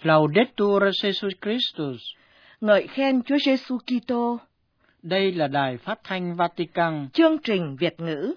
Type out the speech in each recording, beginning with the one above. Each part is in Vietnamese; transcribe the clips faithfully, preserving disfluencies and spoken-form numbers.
Laudetur Jesus Christus. Ngợi khen Chúa Giêsu Kitô. Đây là Đài Phát thanh Vatican. Chương trình Việt ngữ.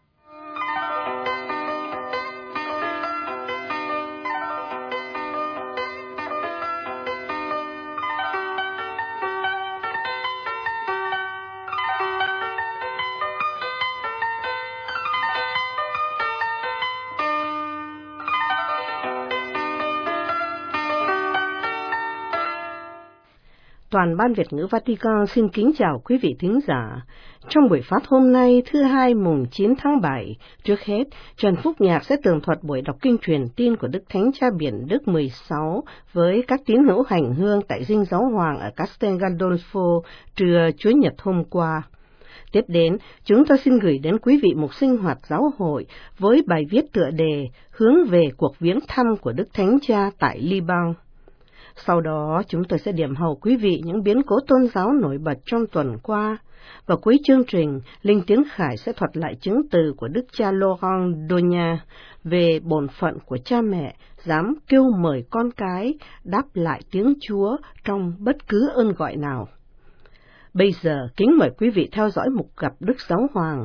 Toàn ban Việt ngữ Vatican xin kính chào quý vị thính giả. Trong buổi phát hôm nay, thứ hai mùng chín tháng bảy, trước hết, Trần Phúc Nhạc sẽ tường thuật buổi đọc kinh truyền tin của Đức Thánh Cha Biển Đức mười sáu với các tín hữu hành hương tại Dinh Giáo Hoàng ở Castel Gandolfo trưa Chúa Nhật hôm qua. Tiếp đến, chúng tôi xin gửi đến quý vị một sinh hoạt giáo hội với bài viết tựa đề hướng về cuộc viếng thăm của Đức Thánh Cha tại Liban. Sau đó, chúng tôi sẽ điểm hầu quý vị những biến cố tôn giáo nổi bật trong tuần qua. Và cuối chương trình, Linh Tiếng Khải sẽ thuật lại chứng từ của Đức cha Laurent Donia về bổn phận của cha mẹ dám kêu mời con cái đáp lại tiếng Chúa trong bất cứ ơn gọi nào. Bây giờ, kính mời quý vị theo dõi mục gặp Đức Giáo Hoàng.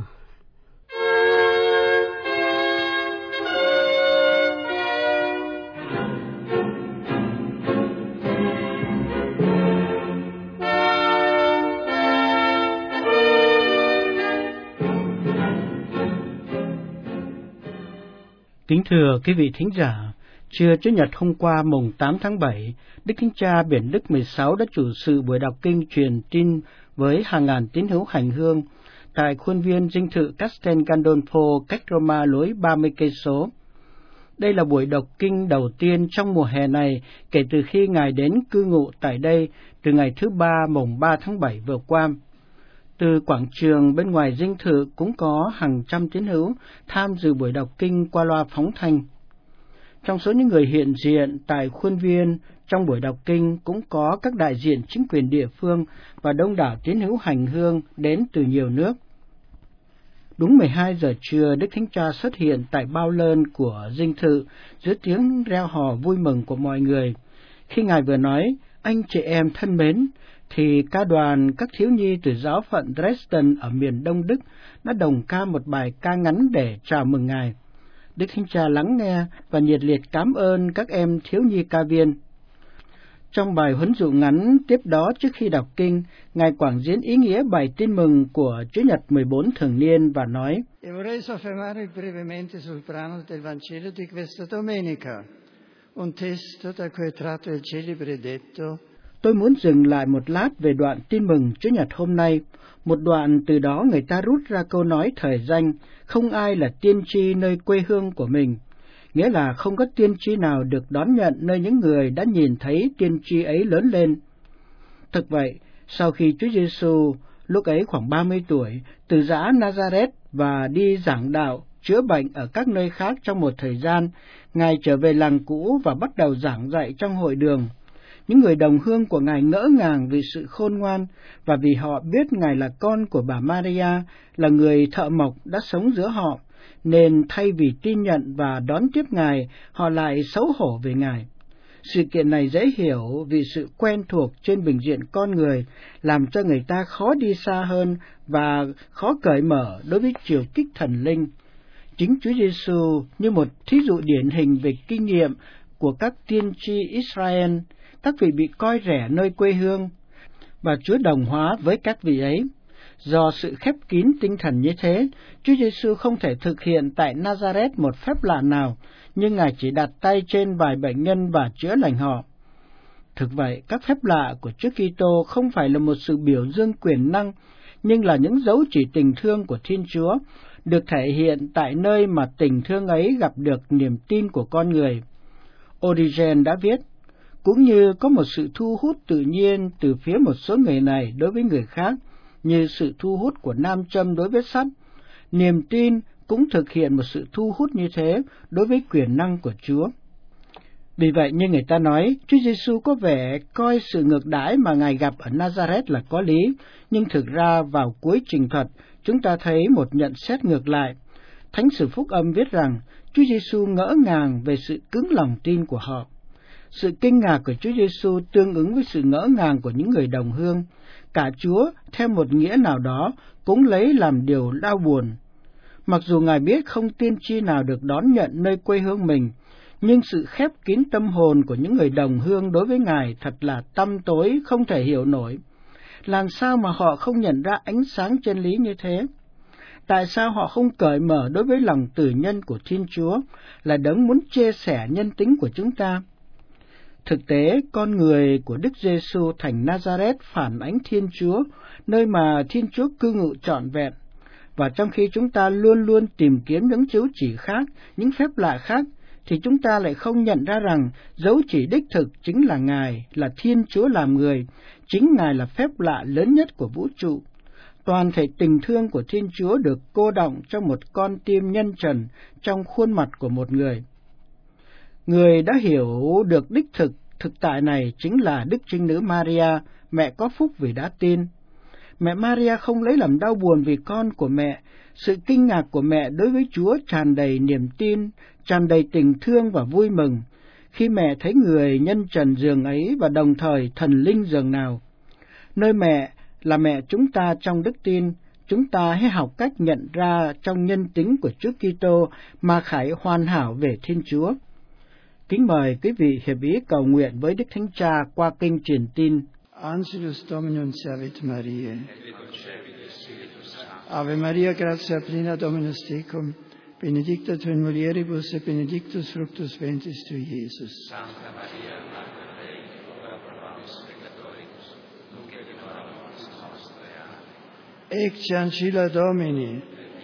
Kính thưa quý vị thính giả, trưa Chủ nhật hôm qua mùng tám tháng bảy, Đức Thánh Cha Biển Đức mười sáu đã chủ sự buổi đọc kinh truyền tin với hàng ngàn tín hữu hành hương tại khuôn viên dinh thự Castel Gandolfo cách Roma lối ba mươi cây số. Đây là buổi đọc kinh đầu tiên trong mùa hè này kể từ khi Ngài đến cư ngụ tại đây từ ngày thứ ba mùng ba tháng bảy vừa qua. Từ quảng trường bên ngoài dinh thự cũng có hàng trăm tín hữu tham dự buổi đọc kinh qua loa phóng thanh. Trong số những người hiện diện tại khuôn viên trong buổi đọc kinh cũng có các đại diện chính quyền địa phương và đông đảo tín hữu hành hương đến từ nhiều nước. Đúng mười hai giờ trưa, Đức Thánh Cha xuất hiện tại bao lơn của dinh thự giữa tiếng reo hò vui mừng của mọi người. Khi Ngài vừa nói, anh chị em thân mến, thì ca đoàn các thiếu nhi từ giáo phận Dresden ở miền Đông Đức đã đồng ca một bài ca ngắn để chào mừng Ngài. Đức Thánh Cha lắng nghe và nhiệt liệt cảm ơn các em thiếu nhi ca viên. Trong bài huấn dụ ngắn tiếp đó trước khi đọc kinh, Ngài quảng diễn ý nghĩa bài tin mừng của Chúa Nhật mười bốn thường niên và nói: Vorrei soffermarmi brevemente sul brano del Vangelo di questa domenica, un testo da cui è tratto il celebre detto. Tôi muốn dừng lại một lát về đoạn tin mừng Chúa Nhật hôm nay, một đoạn từ đó người ta rút ra câu nói thời danh, không ai là tiên tri nơi quê hương của mình, nghĩa là không có tiên tri nào được đón nhận nơi những người đã nhìn thấy tiên tri ấy lớn lên. Thực vậy, sau khi Chúa Giêsu lúc ấy khoảng ba mươi tuổi, từ giã Nazareth và đi giảng đạo, chữa bệnh ở các nơi khác trong một thời gian, Ngài trở về làng cũ và bắt đầu giảng dạy trong hội đường. Những người đồng hương của Ngài ngỡ ngàng vì sự khôn ngoan và vì họ biết Ngài là con của bà Maria, là người thợ mộc đã sống giữa họ, nên thay vì tin nhận và đón tiếp Ngài, họ lại xấu hổ về Ngài. Sự kiện này dễ hiểu vì sự quen thuộc trên bình diện con người làm cho người ta khó đi xa hơn và khó cởi mở đối với triều kích thần linh. Chính Chúa Giêsu như một thí dụ điển hình về kinh nghiệm của các tiên tri Israel, các vị bị coi rẻ nơi quê hương, và Chúa đồng hóa với các vị ấy. Do sự khép kín tinh thần như thế, Chúa Giêsu không thể thực hiện tại Nazareth một phép lạ nào, nhưng Ngài chỉ đặt tay trên vài bệnh nhân và chữa lành họ. Thực vậy, các phép lạ của Chúa Kitô không phải là một sự biểu dương quyền năng, nhưng là những dấu chỉ tình thương của Thiên Chúa, được thể hiện tại nơi mà tình thương ấy gặp được niềm tin của con người. Origen đã viết: cũng như có một sự thu hút tự nhiên từ phía một số người này đối với người khác, như sự thu hút của nam châm đối với sắt, niềm tin cũng thực hiện một sự thu hút như thế đối với quyền năng của Chúa. Vì vậy, như người ta nói, Chúa Giêsu có vẻ coi sự ngược đãi mà Ngài gặp ở Nazareth là có lý, nhưng thực ra vào cuối trình thuật, chúng ta thấy một nhận xét ngược lại. Thánh sử Phúc Âm viết rằng Chúa Giêsu ngỡ ngàng về sự cứng lòng tin của họ. Sự kinh ngạc của Chúa Giêsu tương ứng với sự ngỡ ngàng của những người đồng hương. Cả Chúa, theo một nghĩa nào đó, cũng lấy làm điều đau buồn. Mặc dù Ngài biết không tiên tri nào được đón nhận nơi quê hương mình, nhưng sự khép kín tâm hồn của những người đồng hương đối với Ngài thật là tăm tối, không thể hiểu nổi. Làm sao mà họ không nhận ra ánh sáng chân lý như thế? Tại sao họ không cởi mở đối với lòng từ nhân của Thiên Chúa, là đấng muốn chia sẻ nhân tính của chúng ta? Thực tế, con người của Đức Giêsu thành Nazareth phản ánh Thiên Chúa, nơi mà Thiên Chúa cư ngụ trọn vẹn. Và trong khi chúng ta luôn luôn tìm kiếm những dấu chỉ khác, những phép lạ khác, thì chúng ta lại không nhận ra rằng dấu chỉ đích thực chính là Ngài, là Thiên Chúa làm người, chính Ngài là phép lạ lớn nhất của vũ trụ. Toàn thể tình thương của Thiên Chúa được cô đọng trong một con tim nhân trần trong khuôn mặt của một người. Người đã hiểu được đích thực, thực tại này chính là Đức Trinh Nữ Maria, mẹ có phúc vì đã tin. Mẹ Maria không lấy làm đau buồn vì con của mẹ. Sự kinh ngạc của mẹ đối với Chúa tràn đầy niềm tin, tràn đầy tình thương và vui mừng, khi mẹ thấy người nhân trần giường ấy và đồng thời thần linh giường nào. Nơi mẹ là mẹ chúng ta trong đức tin, chúng ta hãy học cách nhận ra trong nhân tính của Chúa Kitô mà khải hoàn hảo về Thiên Chúa. Kính mời quý vị hiệp ý cầu nguyện với Đức Thánh Cha qua kinh truyền tin. Angelus Dominum servit Mariae. Ave Maria, gratia plena Dominus tecum, benedicta tu in mulieribus et benedictus fructus ventris tui, Iesus. Santa Maria, Mater Dei, ora pro nobis peccatoribus, nunc et in hora mortis nostre. Amen. Ecce ancilla Domini.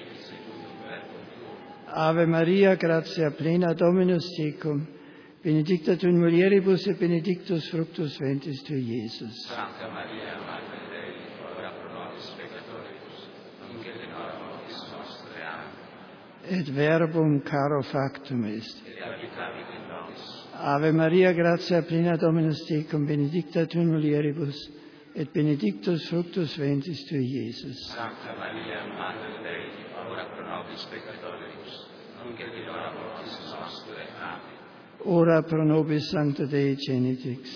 Ave Maria, gratia plena Dominus tecum, benedicta tu in mulieribus et benedictus fructus ventris tui, Iesus. Santa Maria, Mater Dei, ora pro nobis peccatoribus, nunc et in hora mortis nostre. Amen. Et verbum caro factum est. Et habitavit in nobis. Ave Maria, gratia plena Dominus tecum, benedicta tu in mulieribus, et benedictus fructus ventris tui, Iesus. Sancta Maria, Mater Dei, ora pro nobis peccatoribus, nunc et in hora mortis nostre. Amen. Ora pro nobis Sancta Dei Genitix.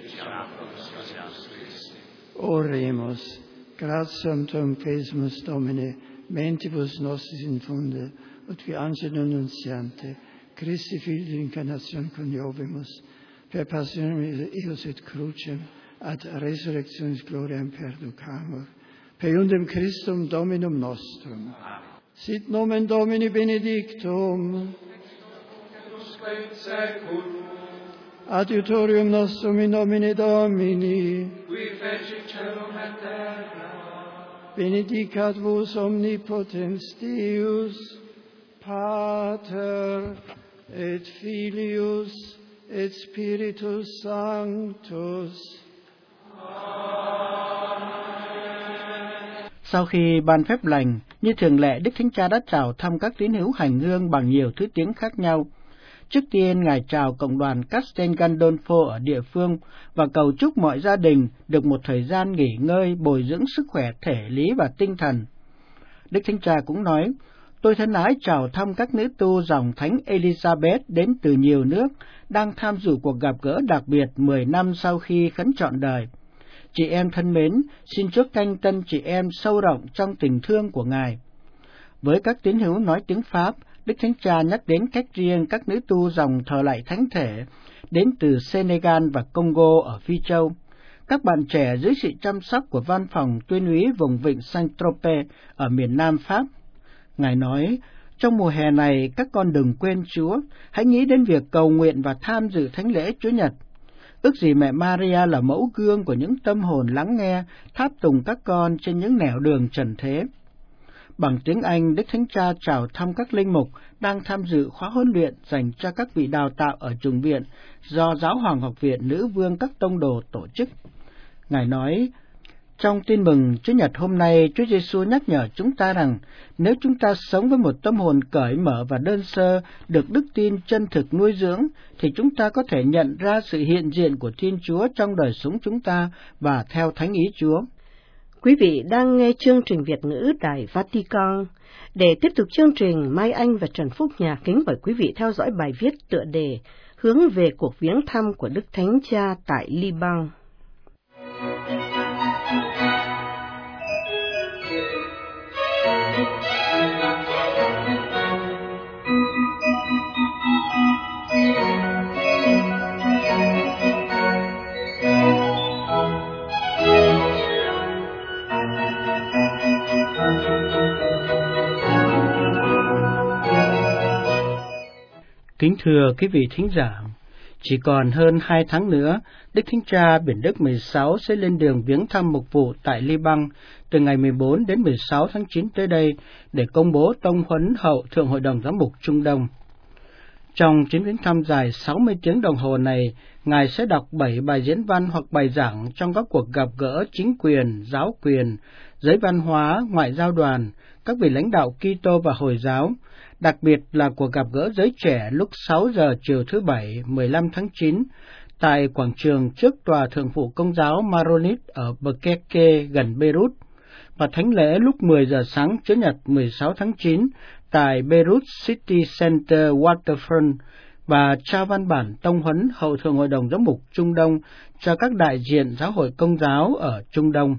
Oremus. Gratiam tuam quesumus, Domine, mentibus nostris infunde, ut qui angelo nuntiante, Christi Filii incarnation coniovimus, per passionem eius et crucem, ad resurrectionis gloriam perducamur, per iundem Christum Dominum nostrum. Sit nomen Domini benedictum, adiutorium nostrum in nomine Domini, qui fecit caelum et terra, benedicat vos omnipotens Deus, Pater et Filius et Spiritus Sanctus. Sau khi ban phép lành, như thường lệ, Đức Thánh Cha đã chào thăm các tín hữu hành hương bằng nhiều thứ tiếng khác nhau. Trước tiên, Ngài chào cộng đoàn Castel Gandolfo ở địa phương và cầu chúc mọi gia đình được một thời gian nghỉ ngơi, bồi dưỡng sức khỏe thể lý và tinh thần. Đức Thánh Cha cũng nói, tôi thân ái chào thăm các nữ tu dòng Thánh Elizabeth đến từ nhiều nước, đang tham dự cuộc gặp gỡ đặc biệt mười năm sau khi khấn trọn đời. Chị em thân mến, xin Chúa canh tân chị em sâu rộng trong tình thương của Ngài. Với các tín hữu nói tiếng Pháp, Đức Thánh Cha nhắc đến cách riêng các nữ tu dòng thờ lạy thánh thể đến từ Senegal và Congo ở Phi Châu. Các bạn trẻ dưới sự chăm sóc của văn phòng tuyên úy vùng vịnh Saint-Tropez ở miền Nam Pháp. Ngài nói, trong mùa hè này các con đừng quên Chúa, hãy nghĩ đến việc cầu nguyện và tham dự thánh lễ Chúa Nhật. Ước gì mẹ Maria là mẫu gương của những tâm hồn lắng nghe, tháp tùng các con trên những nẻo đường trần thế. Bằng tiếng Anh, Đức Thánh Cha chào thăm các linh mục đang tham dự khóa huấn luyện dành cho các vị đào tạo ở chủng viện do Giáo hoàng học viện Nữ vương các tông đồ tổ chức. Ngài nói, trong tin mừng Chúa Nhật hôm nay, Chúa Giêsu nhắc nhở chúng ta rằng nếu chúng ta sống với một tâm hồn cởi mở và đơn sơ, được đức tin chân thực nuôi dưỡng, thì chúng ta có thể nhận ra sự hiện diện của Thiên Chúa trong đời sống chúng ta và theo thánh ý Chúa. Quý vị đang nghe chương trình Việt ngữ Đài Vatican. Để tiếp tục chương trình, Mai Anh và Trần Phúc Nhạc kính mời quý vị theo dõi bài viết tựa đề hướng về cuộc viếng thăm của Đức Thánh Cha tại Liban. Kính thưa quý vị thính giả, chỉ còn hơn hai tháng nữa, Đức Thánh Cha Biển Đức mười sáu sẽ lên đường viếng thăm mục vụ tại Liban từ ngày mười bốn đến mười sáu tháng chín tới đây để công bố tông huấn hậu Thượng Hội đồng Giám mục Trung Đông. Trong chuyến viếng thăm dài sáu mươi tiếng đồng hồ này, Ngài sẽ đọc bảy bài diễn văn hoặc bài giảng trong các cuộc gặp gỡ chính quyền, giáo quyền, giới văn hóa, ngoại giao đoàn, các vị lãnh đạo Kitô và Hồi giáo, đặc biệt là cuộc gặp gỡ giới trẻ lúc sáu giờ chiều thứ Bảy, mười lăm tháng chín, tại quảng trường trước Tòa Thượng phụ Công giáo Maronite ở Bkeke gần Beirut, và thánh lễ lúc mười giờ sáng Chủ nhật mười sáu tháng chín tại Beirut City Center Waterfront, và trao văn bản tông huấn hậu Thượng Hội đồng Giám mục Trung Đông cho các đại diện giáo hội Công giáo ở Trung Đông.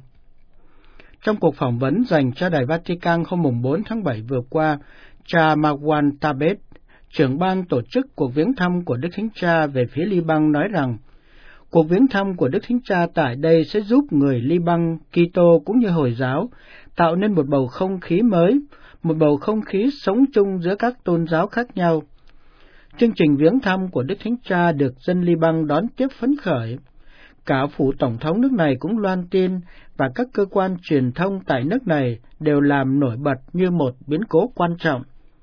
Trong cuộc phỏng vấn dành cho Đài Vatican hôm bốn tháng bảy vừa qua, cha Marwan Tabet, trưởng ban tổ chức cuộc viếng thăm của Đức Thánh Cha về phía Liban nói rằng, cuộc viếng thăm của Đức Thánh Cha tại đây sẽ giúp người Liban, Kitô cũng như Hồi giáo tạo nên một bầu không khí mới, một bầu không khí sống chung giữa các tôn giáo khác nhau. Chương trình viếng thăm của Đức Thánh Cha được dân Liban đón tiếp phấn khởi. Cả phủ tổng thống nước này cũng loan tin, và các cơ quan truyền thông tại nước này đều làm nổi bật như một biến cố quan trọng.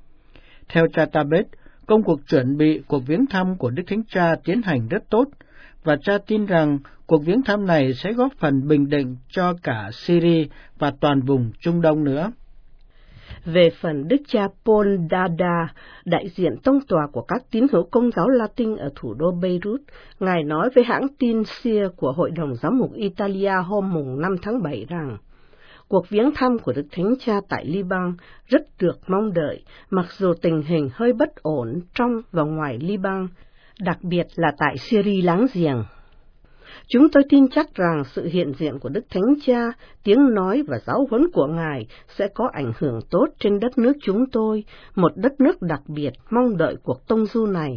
Theo cha Tabet, công cuộc chuẩn bị cuộc viếng thăm của Đức Thánh Cha tiến hành rất tốt, và cha tin rằng cuộc viếng thăm này sẽ góp phần bình định cho cả Syria và toàn vùng Trung Đông nữa. Về phần Đức cha Paul Dada, đại diện tông tòa của các tín hữu Công giáo Latin ở thủ đô Beirut, Ngài nói với hãng tin S I A của Hội đồng Giám mục Italia hôm năm tháng bảy rằng, cuộc viếng thăm của Đức Thánh Cha tại Liban rất được mong đợi, mặc dù tình hình hơi bất ổn trong và ngoài Liban, đặc biệt là tại Syria láng giềng. Chúng tôi tin chắc rằng sự hiện diện của Đức Thánh Cha, tiếng nói và giáo huấn của Ngài sẽ có ảnh hưởng tốt trên đất nước chúng tôi, một đất nước đặc biệt mong đợi cuộc tông du này.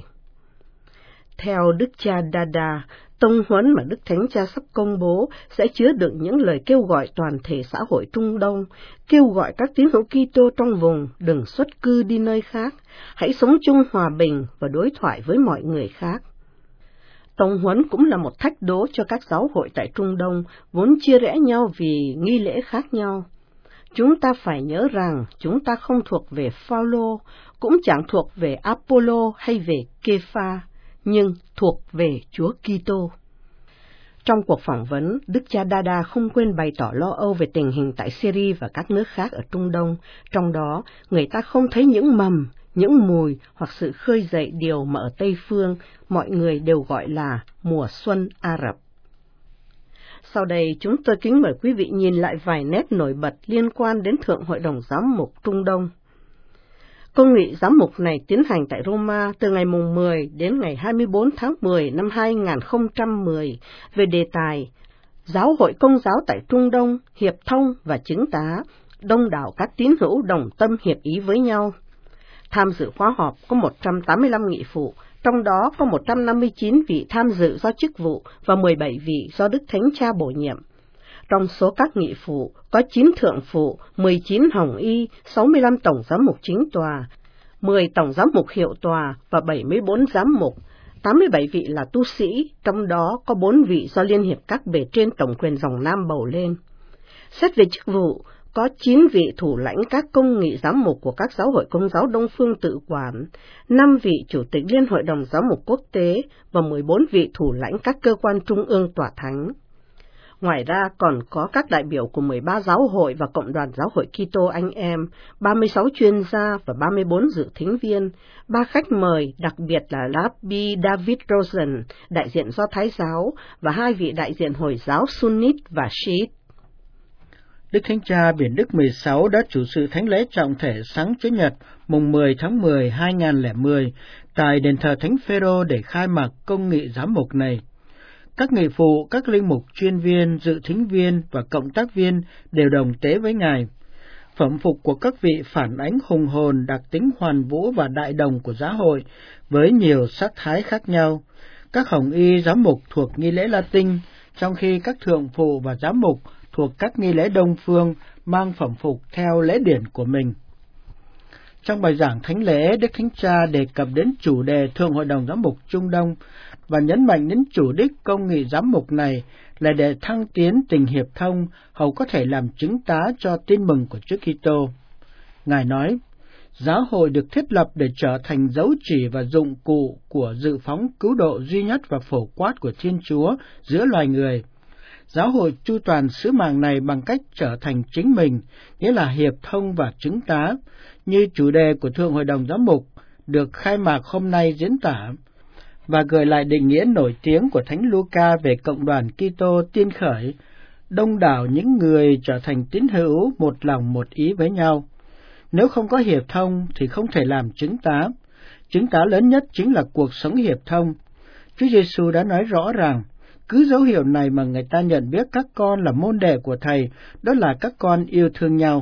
Theo Đức cha Dada, tông huấn mà Đức Thánh Cha sắp công bố sẽ chứa đựng những lời kêu gọi toàn thể xã hội Trung Đông, kêu gọi các tín hữu Kitô trong vùng đừng xuất cư đi nơi khác, hãy sống chung hòa bình và đối thoại với mọi người khác. Tông huấn cũng là một thách đố cho các giáo hội tại Trung Đông, vốn chia rẽ nhau vì nghi lễ khác nhau. Chúng ta phải nhớ rằng chúng ta không thuộc về Phaolô, cũng chẳng thuộc về Apollo hay về Kepha, nhưng thuộc về Chúa Kitô. Trong cuộc phỏng vấn, Đức cha Dada không quên bày tỏ lo âu về tình hình tại Syria và các nước khác ở Trung Đông, trong đó người ta không thấy những mầm, những mùi hoặc sự khơi dậy điều mà ở Tây Phương mọi người đều gọi là mùa xuân Ả Rập. Sau đây chúng tôi kính mời quý vị nhìn lại vài nét nổi bật liên quan đến Thượng Hội đồng Giám mục Trung Đông. Công nghị giám mục này tiến hành tại Roma từ ngày mười đến ngày hai mươi bốn tháng mười năm hai nghìn không trăm mười về đề tài Giáo hội Công giáo tại Trung Đông, hiệp thông và chứng tá, đông đảo các tín hữu đồng tâm hiệp ý với nhau. Tham dự khóa họp có một trăm tám mươi lăm nghị phụ, trong đó có một trăm năm mươi chín vị tham dự do chức vụ và mười bảy vị do Đức Thánh Cha bổ nhiệm. Trong số các nghị phụ có chín thượng phụ, mười chín hồng y, sáu mươi lăm tổng giám mục chính tòa, mười tổng giám mục hiệu tòa và bảy mươi bốn giám mục, tám mươi bảy vị là tu sĩ, trong đó có bốn vị do Liên hiệp các bề trên tổng quyền dòng Nam bầu lên. Xét về chức vụ, có chín vị thủ lãnh các công nghị giám mục của các giáo hội Công giáo Đông Phương tự quản, năm vị chủ tịch Liên hội đồng giám mục quốc tế và mười bốn vị thủ lãnh các cơ quan trung ương tòa thánh. Ngoài ra còn có các đại biểu của mười ba giáo hội và Cộng đoàn Giáo hội Kitô anh em, ba mươi sáu chuyên gia và ba mươi bốn dự thính viên, ba khách mời đặc biệt là Rabbi David Rosen, đại diện Do Thái giáo, và hai vị đại diện Hồi giáo Sunnit và Shiite. Đức Thánh Cha Biển Đức mười sáu đã chủ sự thánh lễ trọng thể sáng Chủ nhật mùng mười tháng mười hai nghìn không trăm lẻ mười tại đền thờ Thánh Phêrô để khai mạc công nghị giám mục này. Các nghị phụ, các linh mục chuyên viên, dự thính viên và cộng tác viên đều đồng tế với Ngài. Phẩm phục của các vị phản ánh hùng hồn, đặc tính hoàn vũ và đại đồng của giáo hội với nhiều sắc thái khác nhau. Các hồng y giám mục thuộc nghi lễ Latin, trong khi các thượng phụ và giám mục thuộc các nghi lễ Đông phương mang phẩm phục theo lễ điển của mình. Trong bài giảng thánh lễ, Đức Thánh Cha đề cập đến chủ đề Thượng Hội đồng Giám mục Trung Đông và nhấn mạnh đến chủ đích công nghị giám mục này là để thăng tiến tình hiệp thông, hầu có thể làm chứng tá cho tin mừng của Chúa Kitô. Ngài nói, giáo hội được thiết lập để trở thành dấu chỉ và dụng cụ của dự phóng cứu độ duy nhất và phổ quát của Thiên Chúa giữa loài người. Giáo hội chu toàn sứ mạng này bằng cách trở thành chính mình, nghĩa là hiệp thông và chứng tá, như chủ đề của Thượng Hội đồng Giám mục được khai mạc hôm nay diễn tả, và gợi lại định nghĩa nổi tiếng của Thánh Luca về cộng đoàn Kitô tiên khởi, đông đảo những người trở thành tín hữu một lòng một ý với nhau. Nếu không có hiệp thông thì không thể làm chứng tá. Chứng tá lớn nhất chính là cuộc sống hiệp thông. Chúa Giêsu đã nói rõ ràng, cứ dấu hiệu này mà người ta nhận biết các con là môn đệ của Thầy, đó là các con yêu thương nhau.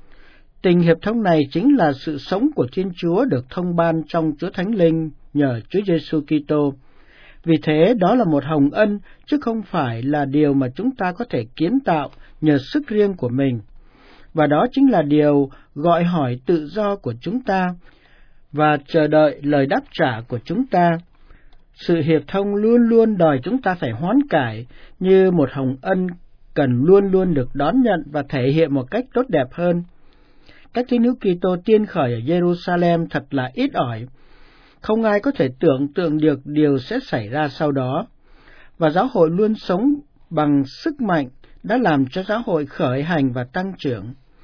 Tình hiệp thông này chính là sự sống của Thiên Chúa được thông ban trong Chúa Thánh Linh nhờ Chúa Giêsu Kitô. Vì thế đó là một hồng ân, chứ không phải là điều mà chúng ta có thể kiến tạo nhờ sức riêng của mình. Và đó chính là điều gọi hỏi tự do của chúng ta và chờ đợi lời đáp trả của chúng ta. Sự hiệp thông luôn luôn đòi chúng ta phải hoán cải, như một hồng ân cần luôn luôn được đón nhận và thể hiện một cách tốt đẹp hơn. Các tín hữu Kitô tiên khởi ở Jerusalem thật là ít ỏi. Không ai có thể tưởng tượng được điều sẽ xảy ra sau đó. Và giáo hội luôn sống bằng sức mạnh đã làm cho giáo hội khởi hành và tăng trưởng.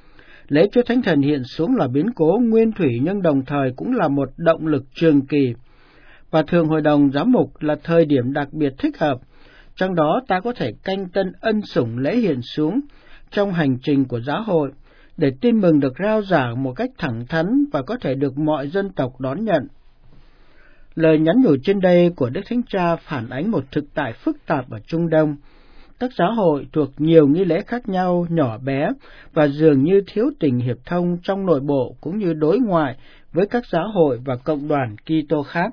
Lễ Chúa Thánh Thần hiện xuống là biến cố nguyên thủy nhưng đồng thời cũng là một động lực trường kỳ. Và Thượng Hội đồng Giám mục là thời điểm đặc biệt thích hợp. Trong đó ta có thể canh tân ân sủng lễ hiện xuống trong hành trình của giáo hội, để tin mừng được rao giảng một cách thẳng thắn và có thể được mọi dân tộc đón nhận. Lời nhắn nhủ trên đây của Đức Thánh Cha phản ánh một thực tại phức tạp ở Trung Đông. Các giáo hội thuộc nhiều nghi lễ khác nhau, nhỏ bé, và dường như thiếu tình hiệp thông trong nội bộ cũng như đối ngoại với các giáo hội và cộng đoàn Kitô khác.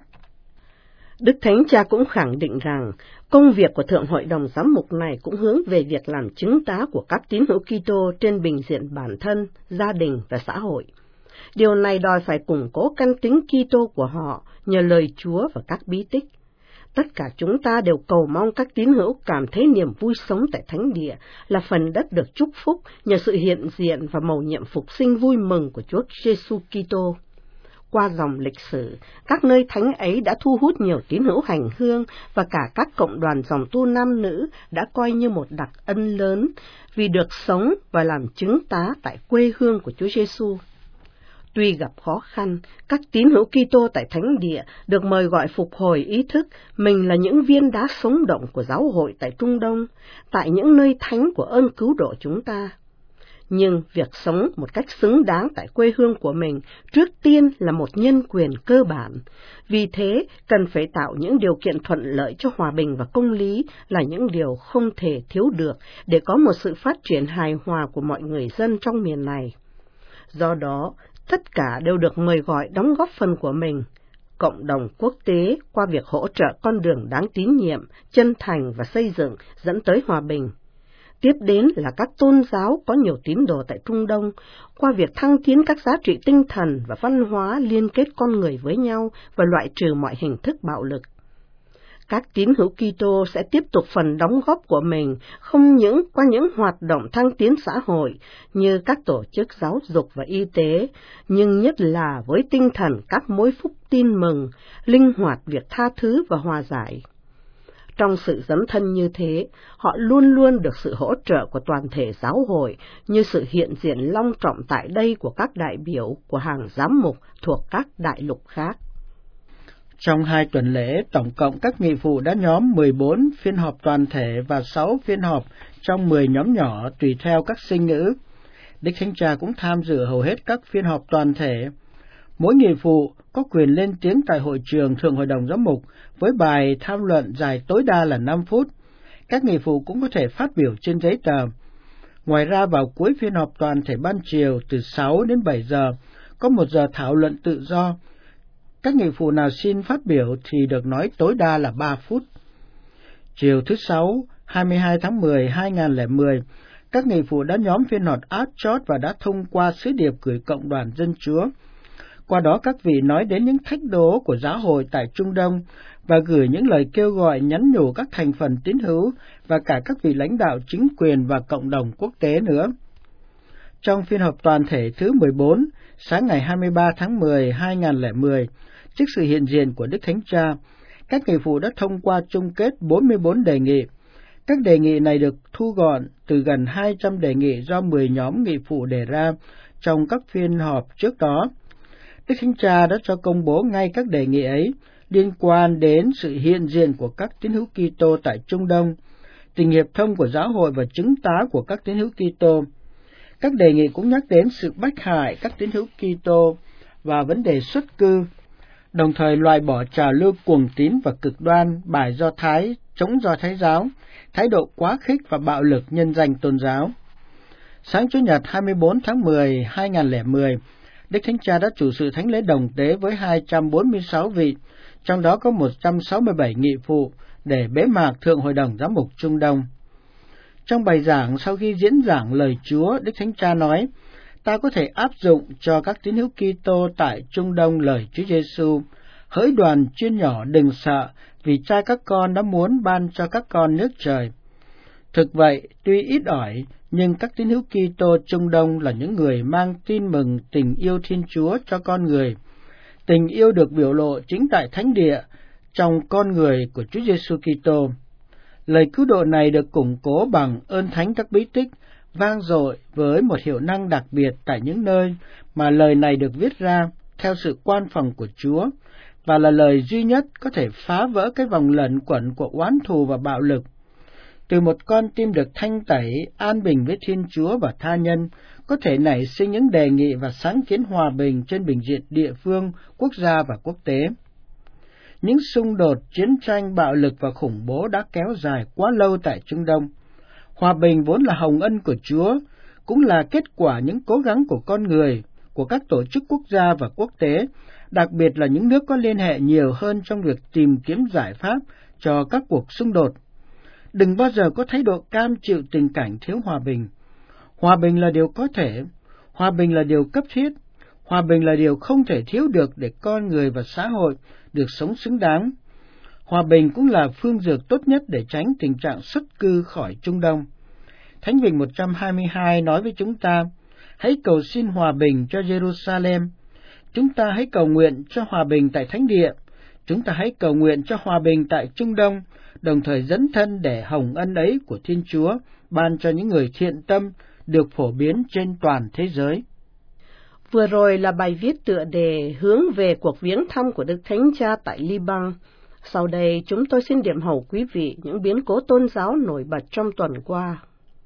Đức Thánh Cha cũng khẳng định rằng công việc của Thượng Hội đồng Giám mục này cũng hướng về việc làm chứng tá của các tín hữu Kitô trên bình diện bản thân, gia đình và xã hội. Điều này đòi phải củng cố căn tính Kitô của họ nhờ lời Chúa và các bí tích. Tất cả chúng ta đều cầu mong các tín hữu cảm thấy niềm vui sống tại Thánh Địa là phần đất được chúc phúc nhờ sự hiện diện và mầu nhiệm phục sinh vui mừng của Chúa Giêsu Kitô. Qua dòng lịch sử, các nơi thánh ấy đã thu hút nhiều tín hữu hành hương và cả các cộng đoàn dòng tu nam nữ đã coi như một đặc ân lớn vì được sống và làm chứng tá tại quê hương của Chúa Giêsu. Tuy gặp khó khăn, các tín hữu Kitô tại Thánh Địa được mời gọi phục hồi ý thức mình là những viên đá sống động của giáo hội tại Trung Đông, tại những nơi thánh của ơn cứu độ chúng ta. Nhưng việc sống một cách xứng đáng tại quê hương của mình trước tiên là một nhân quyền cơ bản. Vì thế, cần phải tạo những điều kiện thuận lợi cho hòa bình và công lý là những điều không thể thiếu được để có một sự phát triển hài hòa của mọi người dân trong miền này. Do đó, tất cả đều được mời gọi đóng góp phần của mình. Cộng đồng quốc tế qua việc hỗ trợ con đường đáng tín nhiệm, chân thành và xây dựng dẫn tới hòa bình. Tiếp đến là các tôn giáo có nhiều tín đồ tại Trung Đông, qua việc thăng tiến các giá trị tinh thần và văn hóa liên kết con người với nhau và loại trừ mọi hình thức bạo lực. Các tín hữu Kitô sẽ tiếp tục phần đóng góp của mình không những qua những hoạt động thăng tiến xã hội như các tổ chức giáo dục và y tế, nhưng nhất là với tinh thần các mối phúc tin mừng, linh hoạt việc tha thứ và hòa giải. Trong sự dấn thân như thế, họ luôn luôn được sự hỗ trợ của toàn thể giáo hội như sự hiện diện long trọng tại đây của các đại biểu của hàng giám mục thuộc các đại lục khác. Trong hai tuần lễ, tổng cộng các nghị phụ đã nhóm mười bốn phiên họp toàn thể và sáu phiên họp trong mười nhóm nhỏ tùy theo các sinh ngữ. Đức Thánh Cha cũng tham dự hầu hết các phiên họp toàn thể. Mỗi nghị phụ có quyền lên tiếng tại hội trường Thượng Hội đồng Giám mục với bài tham luận dài tối đa là năm phút. Các nghị phụ cũng có thể phát biểu trên giấy tờ. Ngoài ra, vào cuối phiên họp toàn thể ban chiều từ sáu đến bảy giờ, có một giờ thảo luận tự do. Các nghị phụ nào xin phát biểu thì được nói tối đa là ba phút. Chiều thứ Sáu, hai mươi hai tháng mười, hai nghìn không trăm lẻ mười, các nghị phụ đã nhóm phiên họp áp chót và đã thông qua sứ điệp gửi Cộng đoàn Dân Chúa. Qua đó các vị nói đến những thách đố của giáo hội tại Trung Đông và gửi những lời kêu gọi nhắn nhủ các thành phần tín hữu và cả các vị lãnh đạo chính quyền và cộng đồng quốc tế nữa. Trong phiên họp toàn thể thứ mười bốn, sáng ngày hai mươi ba tháng mười, hai nghìn không trăm lẻ mười, trước sự hiện diện của Đức Thánh Cha, các nghị phụ đã thông qua chung kết bốn mươi bốn đề nghị. Các đề nghị này được thu gọn từ gần hai trăm đề nghị do mười nhóm nghị phụ đề ra trong các phiên họp trước đó. Đức Thánh Cha đã cho công bố ngay các đề nghị ấy liên quan đến sự hiện diện của các tín hữu Kitô tại Trung Đông, tình hiệp thông của giáo hội và chứng tá của các tín hữu Kitô. Các đề nghị cũng nhắc đến sự bách hại các tín hữu Kitô và vấn đề xuất cư, đồng thời loại bỏ trào lưu cuồng tín và cực đoan, bài Do Thái chống Do Thái giáo, thái độ quá khích và bạo lực nhân danh tôn giáo. Sáng Chủ nhật hai mươi bốn tháng mười, hai nghìn không trăm lẻ mười, Đức Thánh Cha đã chủ sự thánh lễ đồng tế với hai trăm bốn mươi sáu vị, trong đó có một trăm sáu mươi bảy nghị phụ để bế mạc Thượng Hội đồng Giám mục Trung Đông. Trong bài giảng sau khi diễn giảng lời Chúa, Đức Thánh Cha nói: "Ta có thể áp dụng cho các tín hữu Kitô tại Trung Đông lời Chúa Giêsu: hỡi đoàn chiên nhỏ đừng sợ, vì Cha các con đã muốn ban cho các con nước trời." Thực vậy, tuy ít ỏi, nhưng các tín hữu Kitô Trung Đông là những người mang tin mừng tình yêu Thiên Chúa cho con người. Tình yêu được biểu lộ chính tại thánh địa trong con người của Chúa Giêsu Kitô. Lời cứu độ này được củng cố bằng ơn thánh các bí tích vang dội với một hiệu năng đặc biệt tại những nơi mà lời này được viết ra theo sự quan phòng của Chúa, và là lời duy nhất có thể phá vỡ cái vòng lẩn quẩn của oán thù và bạo lực. Từ một con tim được thanh tẩy, an bình với Thiên Chúa và tha nhân, có thể nảy sinh những đề nghị và sáng kiến hòa bình trên bình diện địa phương, quốc gia và quốc tế. Những xung đột, chiến tranh, bạo lực và khủng bố đã kéo dài quá lâu tại Trung Đông. Hòa bình vốn là hồng ân của Chúa, cũng là kết quả những cố gắng của con người, của các tổ chức quốc gia và quốc tế, đặc biệt là những nước có liên hệ nhiều hơn trong việc tìm kiếm giải pháp cho các cuộc xung đột. Đừng bao giờ có thái độ cam chịu tình cảnh thiếu hòa bình. Hòa bình là điều có thể, hòa bình là điều cấp thiết, hòa bình là điều không thể thiếu được để con người và xã hội được sống xứng đáng. Hòa bình cũng là phương dược tốt nhất để tránh tình trạng xuất cư khỏi Trung Đông. Thánh Vịnh một trăm hai mươi hai nói với chúng ta: hãy cầu xin hòa bình cho Jerusalem. Chúng ta hãy cầu nguyện cho hòa bình tại Thánh Địa. Chúng ta hãy cầu nguyện cho hòa bình tại Trung Đông, đồng thời dấn thân để hồng ân ấy của Thiên Chúa ban cho những người thiện tâm được phổ biến trên toàn thế giới. Vừa rồi là bài viết tựa đề hướng về cuộc viếng thăm của Đức Thánh Cha tại Liban. Sau đây chúng tôi xin điểm hầu quý vị những biến cố tôn giáo nổi bật trong tuần qua.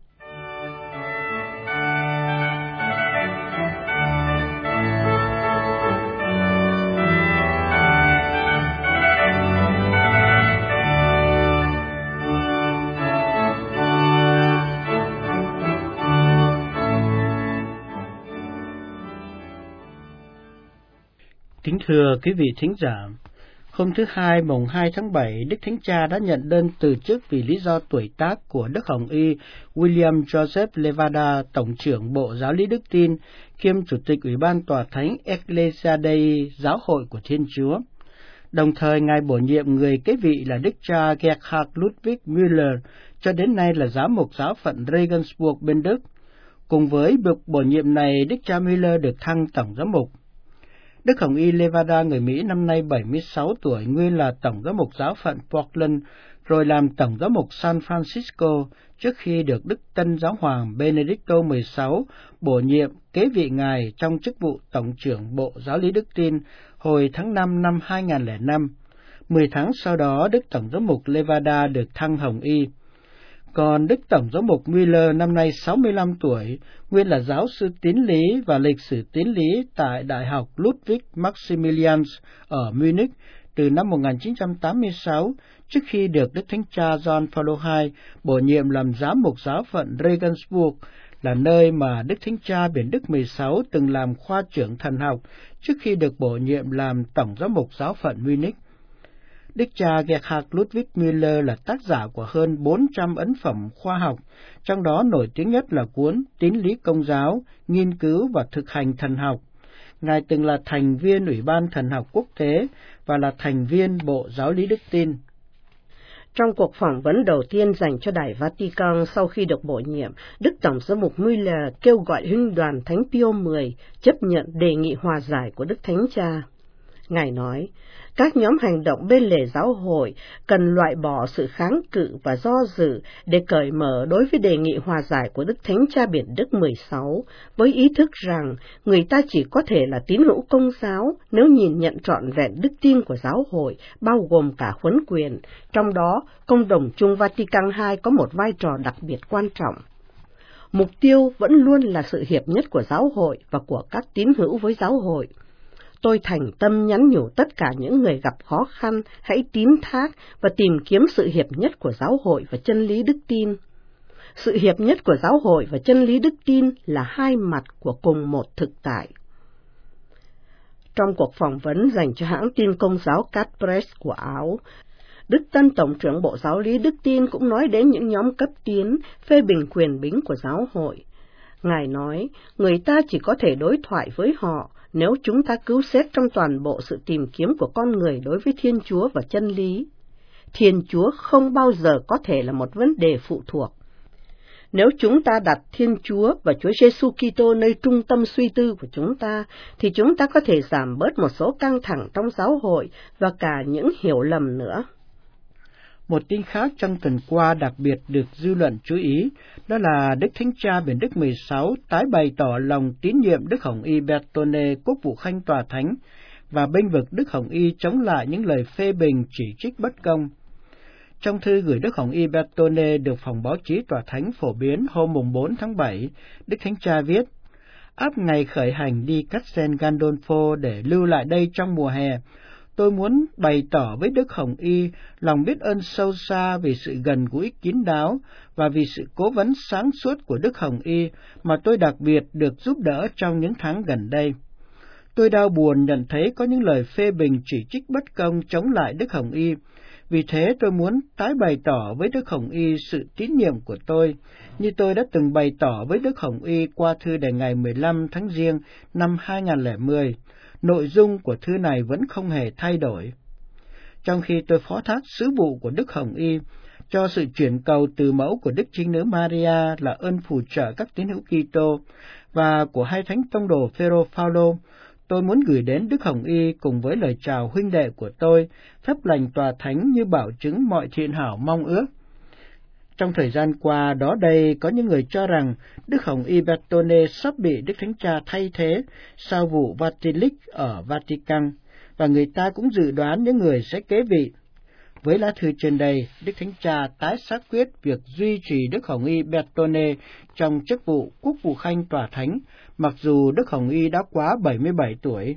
Kính thưa quý vị thính giả, hôm thứ Hai mùng hai tháng bảy, Đức Thánh Cha đã nhận đơn từ chức vì lý do tuổi tác của Đức Hồng Y William Joseph Levada, Tổng trưởng Bộ Giáo lý Đức tin, kiêm Chủ tịch Ủy ban Tòa Thánh Ecclesia Dei, Giáo hội của Thiên Chúa. Đồng thời, Ngài bổ nhiệm người kế vị là Đức cha Gerhard Ludwig Müller, cho đến nay là giám mục giáo phận Regensburg bên Đức. Cùng với việc bổ nhiệm này, Đức cha Müller được thăng Tổng giám mục. Đức Hồng Y Levada, người Mỹ, năm nay bảy mươi sáu tuổi, nguyên là Tổng giám mục giáo phận Portland, rồi làm Tổng giám mục San Francisco, trước khi được Đức Tân Giáo hoàng Benedicto mười sáu bổ nhiệm kế vị Ngài trong chức vụ Tổng trưởng Bộ Giáo lý Đức tin hồi tháng năm năm hai nghìn không trăm lẻ năm. Mười tháng sau đó, Đức Tổng giám mục Levada được thăng Hồng Y. Còn Đức Tổng giám mục Müller năm nay sáu mươi lăm tuổi, nguyên là giáo sư tín lý và lịch sử tín lý tại Đại học Ludwig Maximilians ở Munich từ năm một nghìn chín trăm tám mươi sáu, trước khi được Đức Thánh Cha John Paul đệ nhị bổ nhiệm làm giám mục giáo phận Regensburg, là nơi mà Đức Thánh Cha Biển Đức mười sáu từng làm khoa trưởng thần học trước khi được bổ nhiệm làm tổng giám mục giáo phận Munich. Đức cha Gerhard Ludwig Müller là tác giả của hơn bốn trăm ấn phẩm khoa học, trong đó nổi tiếng nhất là cuốn Tín lý Công giáo, nghiên cứu và thực hành thần học. Ngài từng là thành viên Ủy ban Thần học Quốc tế và là thành viên Bộ Giáo lý Đức tin. Trong cuộc phỏng vấn đầu tiên dành cho Đài Vatican sau khi được bổ nhiệm, Đức Tổng giám mục Müller kêu gọi Huynh đoàn Thánh Pio mười chấp nhận đề nghị hòa giải của Đức Thánh Cha. Ngài nói, các nhóm hành động bên lề giáo hội cần loại bỏ sự kháng cự và do dự để cởi mở đối với đề nghị hòa giải của Đức Thánh Cha Biển Đức mười sáu, với ý thức rằng người ta chỉ có thể là tín hữu Công giáo nếu nhìn nhận trọn vẹn đức tin của giáo hội, bao gồm cả huấn quyền, trong đó Công đồng chung Vatican hai có một vai trò đặc biệt quan trọng. Mục tiêu vẫn luôn là sự hiệp nhất của giáo hội và của các tín hữu với giáo hội. Tôi thành tâm nhắn nhủ tất cả những người gặp khó khăn hãy tín thác và tìm kiếm sự hiệp nhất của giáo hội và chân lý đức tin. Sự hiệp nhất của giáo hội và chân lý đức tin là hai mặt của cùng một thực tại. Trong cuộc phỏng vấn dành cho hãng tin Công giáo Cat Press của Áo, Đức Tân Tổng trưởng Bộ Giáo lý Đức tin cũng nói đến những nhóm cấp tiến phê bình quyền bính của giáo hội. Ngài nói, người ta chỉ có thể đối thoại với họ nếu chúng ta cứu xét trong toàn bộ sự tìm kiếm của con người đối với Thiên Chúa và chân lý. Thiên Chúa không bao giờ có thể là một vấn đề phụ thuộc. Nếu chúng ta đặt Thiên Chúa và Chúa Giêsu Kitô nơi trung tâm suy tư của chúng ta, thì chúng ta có thể giảm bớt một số căng thẳng trong giáo hội và cả những hiểu lầm nữa. Một tin khác trong tuần qua đặc biệt được dư luận chú ý, đó là Đức Thánh Cha Biển Đức mười sáu tái bày tỏ lòng tín nhiệm Đức Hồng Y Bertone, quốc vụ khanh tòa thánh, và bênh vực Đức Hồng Y chống lại những lời phê bình chỉ trích bất công. Trong thư gửi Đức Hồng Y Bertone được phòng báo chí tòa thánh phổ biến hôm bốn tháng bảy, Đức Thánh Cha viết, áp ngày khởi hành đi Castel Gandolfo để lưu lại đây trong mùa hè, tôi muốn bày tỏ với Đức Hồng Y lòng biết ơn sâu xa vì sự gần gũi kín đáo và vì sự cố vấn sáng suốt của Đức Hồng Y mà tôi đặc biệt được giúp đỡ trong những tháng gần đây. Tôi đau buồn nhận thấy có những lời phê bình chỉ trích bất công chống lại Đức Hồng Y. Vì thế tôi muốn tái bày tỏ với Đức Hồng Y sự tín nhiệm của tôi, như tôi đã từng bày tỏ với Đức Hồng Y qua thư đề ngày mười lăm tháng Giêng năm hai nghìn không trăm mười. Nội dung của thư này vẫn không hề thay đổi. Trong khi tôi phó thác sứ vụ của Đức Hồng Y cho sự chuyển cầu từ mẫu của Đức Trinh Nữ Maria là ơn phù trợ các tín hữu Kitô và của hai thánh tông đồ Phêrô Phaolô, tôi muốn gửi đến Đức Hồng Y cùng với lời chào huynh đệ của tôi, phép lành tòa thánh như bảo chứng mọi thiện hảo mong ước. Trong thời gian qua, đó đây có những người cho rằng Đức Hồng Y Bertone sắp bị Đức Thánh Cha thay thế sau vụ Vatilic ở Vatican, và người ta cũng dự đoán những người sẽ kế vị. Với lá thư trên đây, Đức Thánh Cha tái xác quyết việc duy trì Đức Hồng Y Bertone trong chức vụ quốc vụ khanh tòa thánh, mặc dù Đức Hồng Y đã quá bảy mươi bảy tuổi.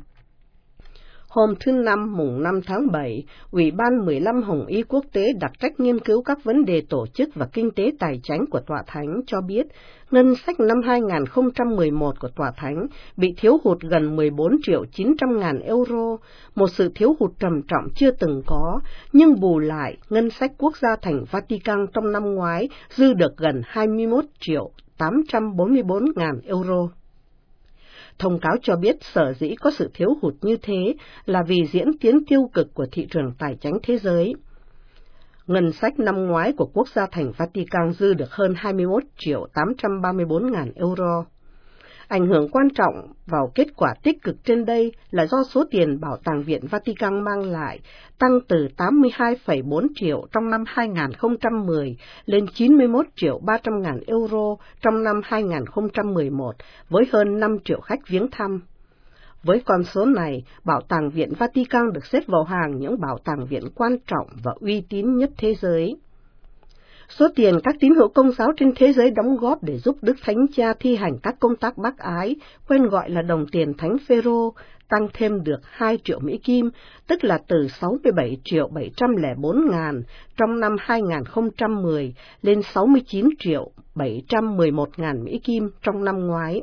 Hôm thứ Năm mùng năm tháng bảy, Ủy ban mười lăm Hồng Y Quốc tế đặc trách nghiên cứu các vấn đề tổ chức và kinh tế tài chánh của Tòa Thánh cho biết, ngân sách năm hai nghìn không trăm mười một của Tòa Thánh bị thiếu hụt gần mười bốn triệu chín trăm ngàn euro, một sự thiếu hụt trầm trọng chưa từng có, nhưng bù lại, ngân sách quốc gia thành Vatican trong năm ngoái dư được gần hai mươi mốt triệu tám trăm bốn mươi bốn ngàn euro. Thông cáo cho biết sở dĩ có sự thiếu hụt như thế là vì diễn tiến tiêu cực của thị trường tài chánh thế giới. Ngân sách năm ngoái của quốc gia thành Vatican dư được hơn hai mươi mốt triệu tám trăm ba mươi bốn ngàn euro. Ảnh hưởng quan trọng vào kết quả tích cực trên đây là do số tiền Bảo tàng Viện Vatican mang lại tăng từ tám mươi hai phẩy bốn triệu trong năm hai nghìn không trăm mười lên chín mươi mốt triệu ba trăm ngàn euro trong năm hai nghìn không trăm mười một, với hơn năm triệu khách viếng thăm. Với con số này, Bảo tàng Viện Vatican được xếp vào hàng những bảo tàng viện quan trọng và uy tín nhất thế giới. Số tiền các tín hữu Công giáo trên thế giới đóng góp để giúp Đức Thánh Cha thi hành các công tác bác ái, quen gọi là đồng tiền Thánh Phêrô, tăng thêm được hai triệu Mỹ Kim, tức là từ sáu mươi bảy triệu bảy trăm lẻ bốn ngàn trong năm hai nghìn không trăm mười lên sáu mươi chín triệu bảy trăm mười một ngàn Mỹ Kim trong năm ngoái.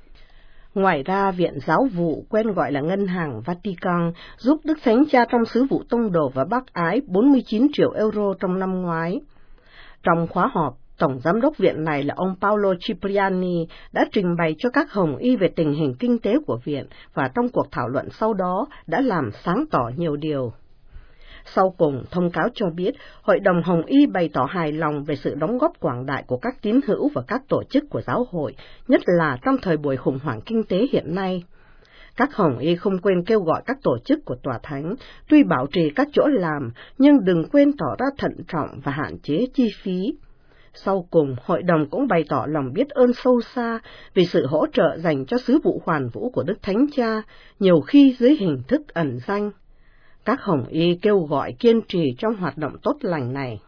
Ngoài ra, Viện Giáo vụ, quen gọi là Ngân hàng Vatican, giúp Đức Thánh Cha trong sứ vụ tông đồ và bác ái bốn mươi chín triệu euro trong năm ngoái. Trong khóa họp, Tổng Giám đốc Viện này là ông Paolo Cipriani đã trình bày cho các hồng y về tình hình kinh tế của Viện và trong cuộc thảo luận sau đó đã làm sáng tỏ nhiều điều. Sau cùng, thông cáo cho biết, Hội đồng Hồng Y bày tỏ hài lòng về sự đóng góp quảng đại của các tín hữu và các tổ chức của giáo hội, nhất là trong thời buổi khủng hoảng kinh tế hiện nay. Các Hồng Y không quên kêu gọi các tổ chức của Tòa Thánh, tuy bảo trì các chỗ làm, nhưng đừng quên tỏ ra thận trọng và hạn chế chi phí. Sau cùng, Hội đồng cũng bày tỏ lòng biết ơn sâu xa vì sự hỗ trợ dành cho sứ vụ hoàn vũ của Đức Thánh Cha, nhiều khi dưới hình thức ẩn danh. Các Hồng Y kêu gọi kiên trì trong hoạt động tốt lành này.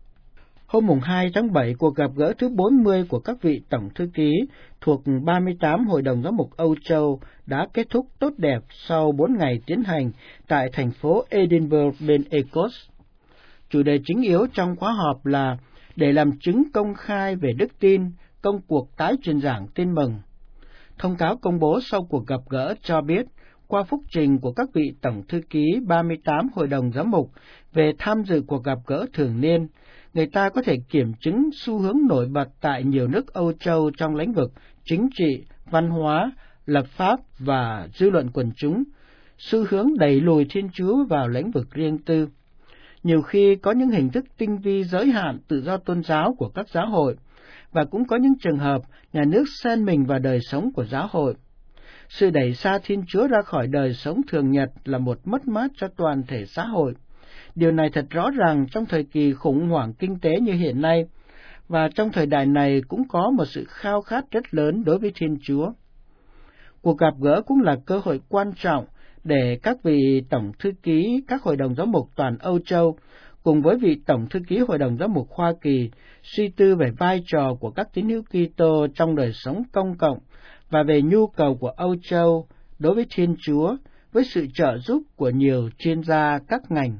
Hôm hai tháng bảy, cuộc gặp gỡ thứ bốn mươi của các vị tổng thư ký thuộc ba mươi tám Hội đồng Giám mục Âu Châu đã kết thúc tốt đẹp sau bốn ngày tiến hành tại thành phố Edinburgh bên Écosse. Chủ đề chính yếu trong khóa họp là để làm chứng công khai về đức tin, công cuộc tái truyền giảng tin mừng. Thông cáo công bố sau cuộc gặp gỡ cho biết, qua phúc trình của các vị tổng thư ký ba mươi tám Hội đồng Giám mục về tham dự cuộc gặp gỡ thường niên, người ta có thể kiểm chứng xu hướng nổi bật tại nhiều nước Âu Châu trong lĩnh vực chính trị, văn hóa, lập pháp và dư luận quần chúng, xu hướng đẩy lùi Thiên Chúa vào lĩnh vực riêng tư. Nhiều khi có những hình thức tinh vi giới hạn tự do tôn giáo của các giáo hội, và cũng có những trường hợp nhà nước xen mình vào đời sống của giáo hội. Sự đẩy xa Thiên Chúa ra khỏi đời sống thường nhật là một mất mát cho toàn thể xã hội. Điều này thật rõ ràng trong thời kỳ khủng hoảng kinh tế như hiện nay, và trong thời đại này cũng có một sự khao khát rất lớn đối với Thiên Chúa. Cuộc gặp gỡ cũng là cơ hội quan trọng để các vị tổng thư ký các hội đồng giám mục toàn Âu Châu cùng với vị tổng thư ký Hội đồng Giám mục Hoa Kỳ suy tư về vai trò của các tín hữu Kitô trong đời sống công cộng và về nhu cầu của Âu Châu đối với Thiên Chúa, với sự trợ giúp của nhiều chuyên gia các ngành.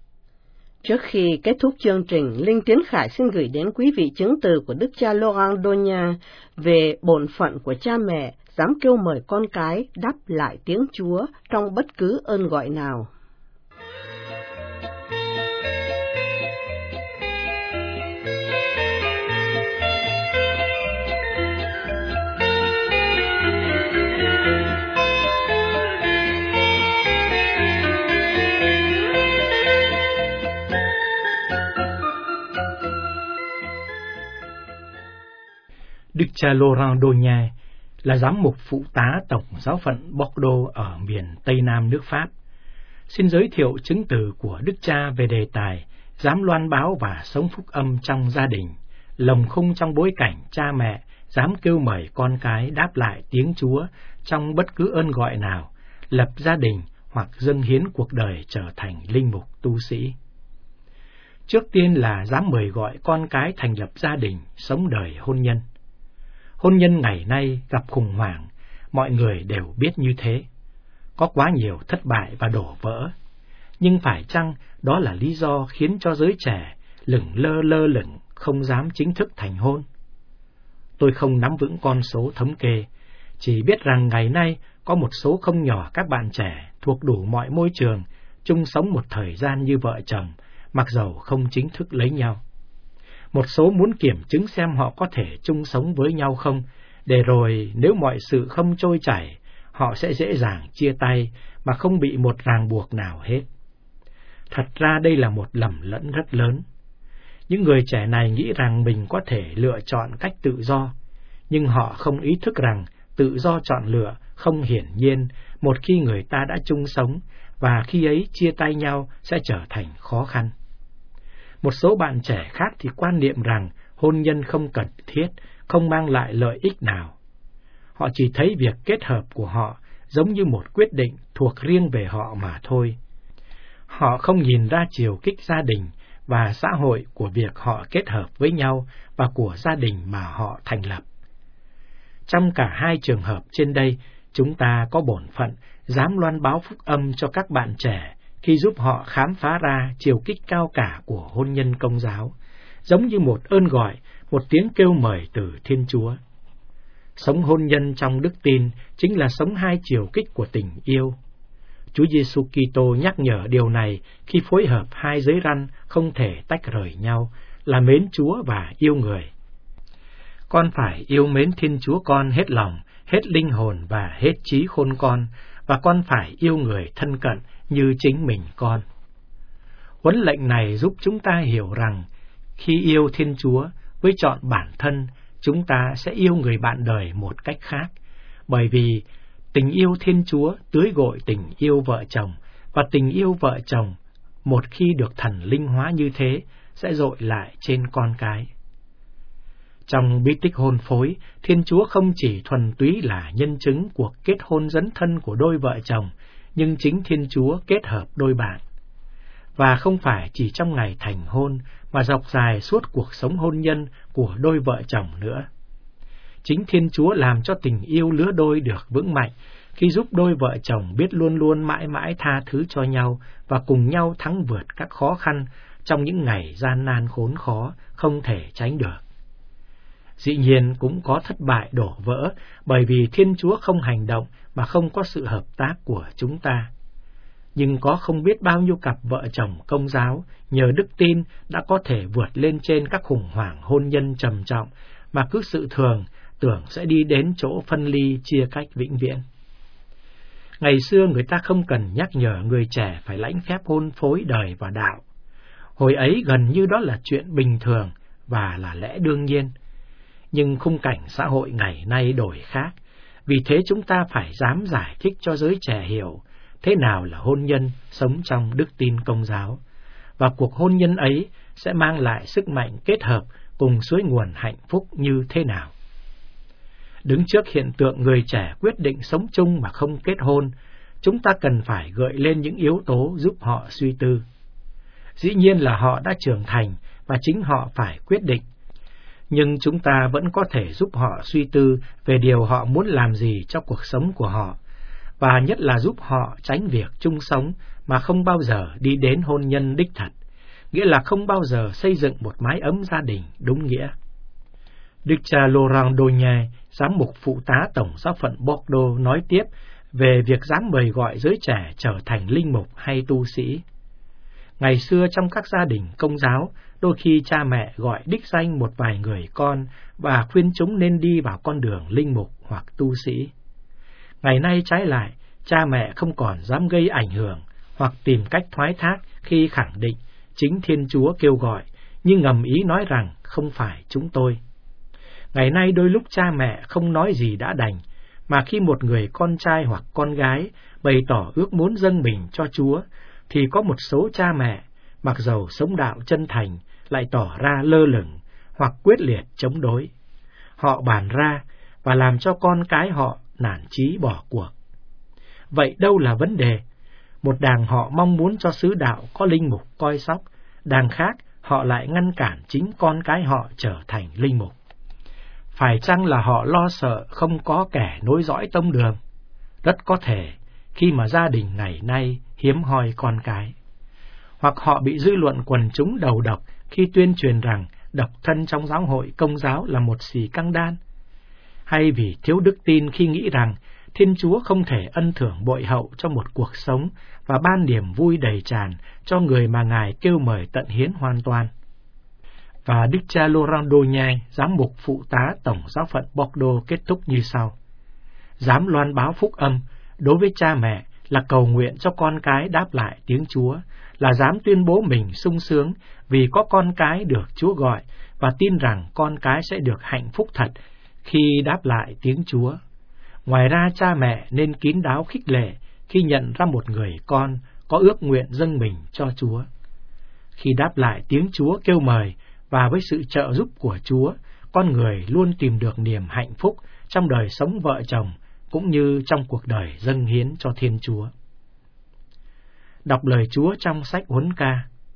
Trước khi kết thúc chương trình, Linh Tiến Khải xin gửi đến quý vị chứng từ của Đức cha Laurent Donia về bổn phận của cha mẹ dám kêu mời con cái đáp lại tiếng Chúa trong bất cứ ơn gọi nào. Đức cha Laurent Donia là giám mục phụ tá tổng giáo phận Bordeaux ở miền Tây Nam nước Pháp. Xin giới thiệu chứng từ của Đức cha về đề tài dám loan báo và sống phúc âm trong gia đình, lồng khung trong bối cảnh cha mẹ dám kêu mời con cái đáp lại tiếng Chúa trong bất cứ ơn gọi nào, lập gia đình hoặc dâng hiến cuộc đời trở thành linh mục tu sĩ. Trước tiên là dám mời gọi con cái thành lập gia đình, sống đời hôn nhân. Hôn nhân ngày nay gặp khủng hoảng, mọi người đều biết như thế. Có quá nhiều thất bại và đổ vỡ. Nhưng phải chăng đó là lý do khiến cho giới trẻ lửng lơ lơ lửng, không dám chính thức thành hôn? Tôi không nắm vững con số thống kê, chỉ biết rằng ngày nay có một số không nhỏ các bạn trẻ thuộc đủ mọi môi trường, chung sống một thời gian như vợ chồng, mặc dầu không chính thức lấy nhau. Một số muốn kiểm chứng xem họ có thể chung sống với nhau không, để rồi nếu mọi sự không trôi chảy, họ sẽ dễ dàng chia tay mà không bị một ràng buộc nào hết. Thật ra đây là một lầm lẫn rất lớn. Những người trẻ này nghĩ rằng mình có thể lựa chọn cách tự do, nhưng họ không ý thức rằng tự do chọn lựa không hiển nhiên một khi người ta đã chung sống, và khi ấy chia tay nhau sẽ trở thành khó khăn. Một số bạn trẻ khác thì quan niệm rằng hôn nhân không cần thiết, không mang lại lợi ích nào. Họ chỉ thấy việc kết hợp của họ giống như một quyết định thuộc riêng về họ mà thôi. Họ không nhìn ra chiều kích gia đình và xã hội của việc họ kết hợp với nhau và của gia đình mà họ thành lập. Trong cả hai trường hợp trên đây, chúng ta có bổn phận dám loan báo phúc âm cho các bạn trẻ khi giúp họ khám phá ra chiều kích cao cả của hôn nhân Công giáo, giống như một ơn gọi, một tiếng kêu mời từ Thiên Chúa. Sống hôn nhân trong đức tin chính là sống hai chiều kích của tình yêu. Chúa Giêsu Kitô nhắc nhở điều này khi phối hợp hai giới răn không thể tách rời nhau là mến Chúa và yêu người. Con phải yêu mến Thiên Chúa con hết lòng, hết linh hồn và hết trí khôn con, và con phải yêu người thân cận như chính mình con. Huấn lệnh này giúp chúng ta hiểu rằng khi yêu Thiên Chúa với trọn bản thân, chúng ta sẽ yêu người bạn đời một cách khác, bởi vì tình yêu Thiên Chúa tưới gội tình yêu vợ chồng, và tình yêu vợ chồng một khi được thần linh hóa như thế sẽ dội lại trên con cái. Trong bí tích hôn phối, Thiên Chúa không chỉ thuần túy là nhân chứng cuộc kết hôn dấn thân của đôi vợ chồng, nhưng chính Thiên Chúa kết hợp đôi bạn. Và không phải chỉ trong ngày thành hôn, mà dọc dài suốt cuộc sống hôn nhân của đôi vợ chồng nữa. Chính Thiên Chúa làm cho tình yêu lứa đôi được vững mạnh, khi giúp đôi vợ chồng biết luôn luôn mãi mãi tha thứ cho nhau và cùng nhau thắng vượt các khó khăn trong những ngày gian nan khốn khó không thể tránh được. Dĩ nhiên cũng có thất bại đổ vỡ, bởi vì Thiên Chúa không hành động mà không có sự hợp tác của chúng ta. Nhưng có không biết bao nhiêu cặp vợ chồng Công giáo nhờ đức tin đã có thể vượt lên trên các khủng hoảng hôn nhân trầm trọng mà cứ sự thường tưởng sẽ đi đến chỗ phân ly chia cách vĩnh viễn. Ngày xưa người ta không cần nhắc nhở người trẻ phải lãnh phép hôn phối đời và đạo. Hồi ấy gần như đó là chuyện bình thường và là lẽ đương nhiên. Nhưng khung cảnh xã hội ngày nay đổi khác, vì thế chúng ta phải dám giải thích cho giới trẻ hiểu thế nào là hôn nhân sống trong đức tin Công giáo, và cuộc hôn nhân ấy sẽ mang lại sức mạnh kết hợp cùng suối nguồn hạnh phúc như thế nào. Đứng trước hiện tượng người trẻ quyết định sống chung mà không kết hôn, chúng ta cần phải gợi lên những yếu tố giúp họ suy tư. Dĩ nhiên là họ đã trưởng thành và chính họ phải quyết định, nhưng chúng ta vẫn có thể giúp họ suy tư về điều họ muốn làm gì cho cuộc sống của họ, và nhất là giúp họ tránh việc chung sống mà không bao giờ đi đến hôn nhân đích thật, nghĩa là không bao giờ xây dựng một mái ấm gia đình đúng nghĩa. Đức cha Laurent Donye, giám mục phụ tá tổng giáo phận Bordeaux nói tiếp về việc dám mời gọi giới trẻ trở thành linh mục hay tu sĩ. Ngày xưa trong các gia đình Công giáo, đôi khi cha mẹ gọi đích danh một vài người con và khuyên chúng nên đi vào con đường linh mục hoặc tu sĩ. Ngày nay trái lại, cha mẹ không còn dám gây ảnh hưởng hoặc tìm cách thoái thác khi khẳng định chính Thiên Chúa kêu gọi, nhưng ngầm ý nói rằng không phải chúng tôi. Ngày nay đôi lúc cha mẹ không nói gì đã đành, mà khi một người con trai hoặc con gái bày tỏ ước muốn dâng mình cho Chúa, thì có một số cha mẹ, mặc dầu sống đạo chân thành, lại tỏ ra lơ lửng hoặc quyết liệt chống đối. Họ bàn ra và làm cho con cái họ nản chí bỏ cuộc. Vậy đâu là vấn đề? Một đàng họ mong muốn cho xứ đạo có linh mục coi sóc, đàng khác họ lại ngăn cản chính con cái họ trở thành linh mục. Phải chăng là họ lo sợ không có kẻ nối dõi tông đường? Rất có thể, khi mà gia đình ngày nay hiếm hoi con cái. Hoặc họ bị dư luận quần chúng đầu độc khi tuyên truyền rằng độc thân trong giáo hội Công giáo là một xì căng đan. Hay vì thiếu đức tin khi nghĩ rằng Thiên Chúa không thể ân thưởng bội hậu cho một cuộc sống và ban niềm vui đầy tràn cho người mà Ngài kêu mời tận hiến hoàn toàn. Và Đức cha Laurent Donye, giám mục phụ tá tổng giáo phận Bordeaux kết thúc như sau: dám loan báo phúc âm đối với cha mẹ là cầu nguyện cho con cái đáp lại tiếng Chúa, là dám tuyên bố mình sung sướng vì có con cái được Chúa gọi và tin rằng con cái sẽ được hạnh phúc thật khi đáp lại tiếng Chúa. Ngoài ra, cha mẹ nên kín đáo khích lệ khi nhận ra một người con có ước nguyện dâng mình cho Chúa. Khi đáp lại tiếng Chúa kêu mời và với sự trợ giúp của Chúa, con người luôn tìm được niềm hạnh phúc trong đời sống vợ chồng cũng như trong cuộc đời dâng hiến cho Thiên Chúa. Đọc lời Chúa trong sách Huấn Ca.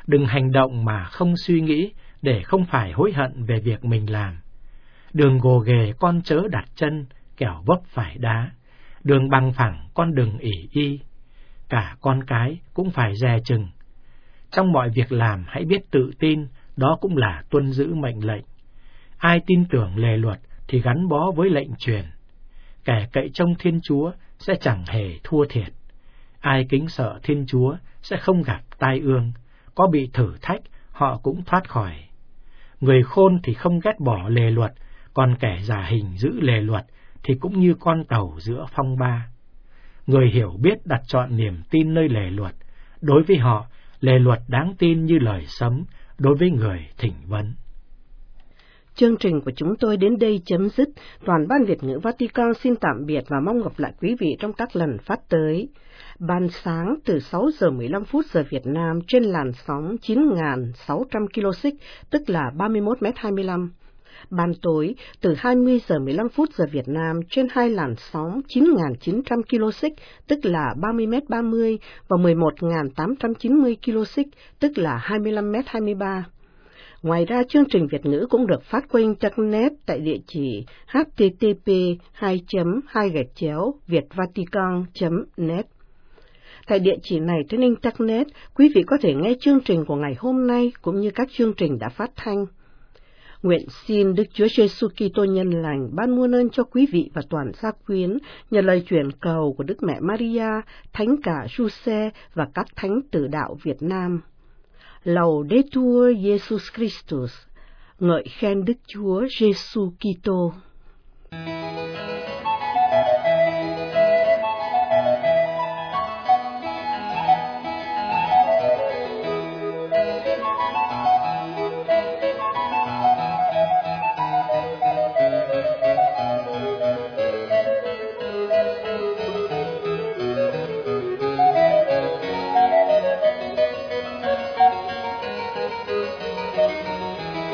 Đừng hành động mà không suy nghĩ, để không phải hối hận về việc mình làm. Đường gồ ghề con chớ đặt chân, kẻo vấp phải đá. Đường bằng phẳng con đừng ỷ y. Cả con cái cũng phải dè chừng. Trong mọi việc làm hãy biết tự tin, đó cũng là tuân giữ mệnh lệnh. Ai tin tưởng lề luật thì gắn bó với lệnh truyền. Kẻ cậy trông Thiên Chúa sẽ chẳng hề thua thiệt. Ai kính sợ Thiên Chúa sẽ không gặp tai ương, có bị thử thách họ cũng thoát khỏi. Người khôn thì không ghét bỏ lề luật, còn kẻ giả hình giữ lề luật thì cũng như con tàu giữa phong ba. Người hiểu biết đặt chọn niềm tin nơi lề luật, đối với họ lề luật đáng tin như lời sấm, đối với người thỉnh vấn. Chương trình của chúng tôi đến đây chấm dứt. Toàn ban Việt ngữ Vatican xin tạm biệt và mong gặp lại quý vị trong các lần phát tới. Ban sáng từ sáu giờ mười lăm phút giờ Việt Nam trên làn sóng chín nghìn sáu trăm ki lô xích, tức là ba mươi mốt mét hai mươi lăm. Ban tối từ hai mươi giờ mười lăm phút giờ Việt Nam trên hai làn sóng chín nghìn chín trăm ki lô xích, tức là ba mươi mét ba mươi, và mười một nghìn tám trăm chín mươi ki lô xích, tức là hai mươi lăm mét hai mươi ba. Ngoài ra, chương trình Việt ngữ cũng được phát qua Internet tại địa chỉ h t t p hai chấm hai gạch chéo vietvatican chấm net. Tại địa chỉ này trên Internet, quý vị có thể nghe chương trình của ngày hôm nay cũng như các chương trình đã phát thanh. Nguyện xin Đức Chúa Giêsu Kitô nhân lành ban muôn ơn cho quý vị và toàn gia quyến nhờ lời truyền cầu của Đức Mẹ Maria, Thánh cả Giuse và các thánh tử đạo Việt Nam. Laudetur Jesus Christus, ngợi khen Đức Chúa Giêsu Kitô.